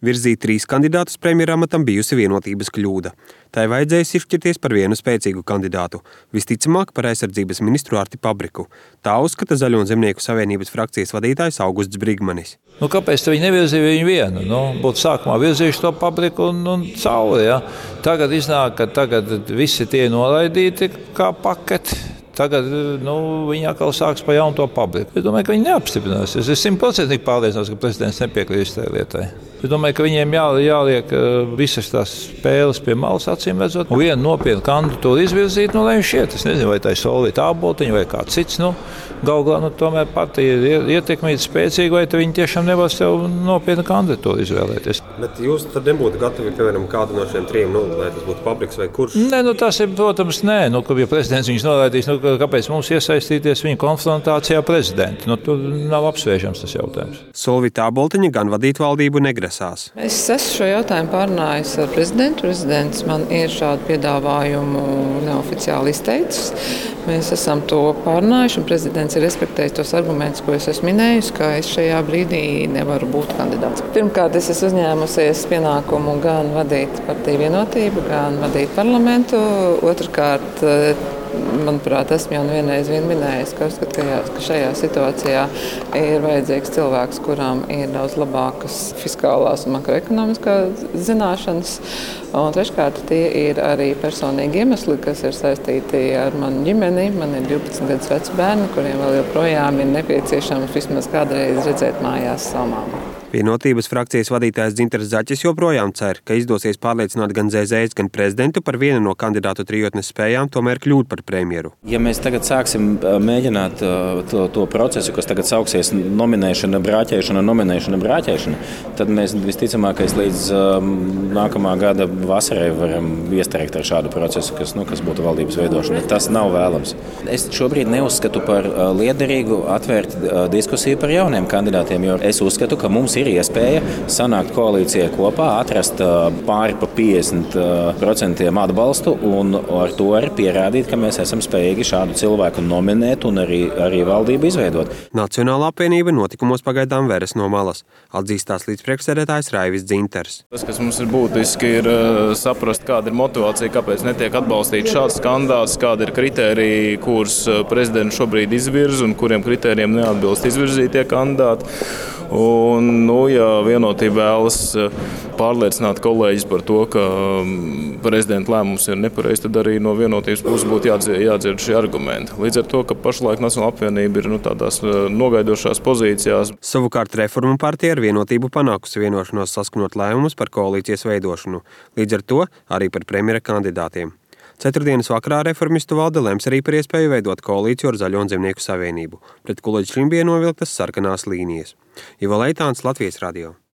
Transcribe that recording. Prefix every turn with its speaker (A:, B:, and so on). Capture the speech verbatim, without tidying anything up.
A: Virzīt trīs kandidātus premjeramatam bijusi vienotības kļūda. Tai vajadzēja izšķirties par vienu spēcīgu kandidātu, visticamāk par aizsardzības ministru Arti Pabriku. Tā uzskata Zaļo un Zemnieku savienības frakcijas vadītājs Augusts Brigmanis.
B: Nu, kāpēc viņi nevirzīja viņu vienu? Nu, būtu sākumā virzījuši to Pabriku un, un cauri. Ja? Tagad iznāk, ka tagad visi tie noraidīti kā paketi. Tagad nu, viņi atkal sāks pa jaunu to Pabriku. Es domāju, ka viņi neapstiprinās. Es esmu simtprocentīgi pārliecināts, ka prezidents nepiekrīs tajā lietai. Es domāju, ka viņiem jā, jāliek visas tās spēles pie malas, acīm redzot. Un vienu nopietnu kandidatūru izvirzīt, nu, lai viņš iet. Es nezinu, vai tā ir Solvita Āboltiņa vai kāds cits. Nu, Galu galā nu, tomēr partija ir ietekmīta spēcīga, vai viņi tiešām nevar sev nopietnu kandidatūru izvēlēties.
A: Bet jūs tad nebūtu gatavi, piemēram, kādu no šiem trim, nu, lai tas būtu Pabriks vai kurš?
B: Nē, nu, tas ir, protams, nē. Nu, ja prezidents viņus noraidīs, nu, kāpēc mums iesaistīties viņa konfrontācijā prezidentu? Nu, tur nav apsvēršams tas jautājums.
A: Solvita Āboltiņa gan vadīt valdību negrasās.
C: Es esmu šo jautājumu pārunājis ar prezidentu. Prezidents man ir šādu piedāvājumu neoficiāli izteicis. Mēs esam to pārunājuši, un prezidents ir respektējis tos argumentus, ko es esmu minējis, ka es šajā brīdī nevaru būt kandidāts. Pirmkārt, es esmu uzņēmusies pienākumu gan vadīt partiju vienotību, gan vadīt parlamentu. Otrkārt, manuprāt, esmu jau vienreiz vien minējis, ka uzskatu, ka šajā situācijā ir vajadzīgs cilvēks, kurām ir daudz labākas fiskālās un makroekonomiskās zināšanas. Un treškārt, tie ir arī personīgi iemesli, kas ir saistīti ar manu ģimeni. Man ir divpadsmit gadus veci bērni, kuriem vēl joprojām ir nepieciešams vismaz kādreiz redzēt mājās savu māmu.
A: Vienotības frakcijas vadītājs Dzintars Zaķis joprojām cer, ka izdosies pārliecināt gan zē zē es, gan prezidentu par vienu no kandidātu trijotnes spējām tomēr kļūt par premjeru.
D: Ja mēs tagad sāksim mēģināt to, to procesu, kas tagad sauksies nominēšana, brāķēšana, nominēšana, brāķēšana, tad mēs visticamākais līdz nākamā gada vasarai varam iestrēgt ar šādu procesu, kas, nu, kas būtu valdības veidošana. Tas nav vēlams. Es šobrīd neuzskatu par liederīgu atvērt diskusiju par jauniem kandidātiem, jo es uzskatu, ka mums ir iespēja sanākt koalīcijai kopā, atrast pāri pa piecdesmit procentiem atbalstu un ar to arī pierādīt, ka mēs esam spējīgi šādu cilvēku nominēt un arī, arī valdību izveidot.
A: Nacionālā apvienība notikumos pagaidām veras no malas, atzīstās līdzpriekšsēdētājs Raivis Dzintars.
E: Tas, kas mums ir būtiski, ir saprast, kāda ir motivācija, kāpēc netiek atbalstīts šāds kandidāts, kāda ir kritērija, kurus prezidents šobrīd izvirza un kuriem kritērijiem neatbilst izvirzītie kandidāti. Un, nu, ja vienotība vēlas pārliecināt kolēģis par to, ka prezidenta lēmums ir nepareizs, tad arī no vienotības puses būtu jādzird, jādzird šie argumenti. Līdz ar to, ka pašlaik Nacionālā apvienība ir nu, tādās nogaidošās pozīcijās.
A: Savukārt Reformu partija ar vienotību panākusi vienošanos saskanot lēmumus par koalīcijas veidošanu. Līdz ar to arī par premjera kandidātiem. Ceturtdienas vakarā reformistu valde lems arī par iespēju veidot koalīciju ar Zaļo un Zemnieku savienību, pret ko līdz šim bija novilktas sarkanās līnijas. Ivo Leitāns, Latvijas radio.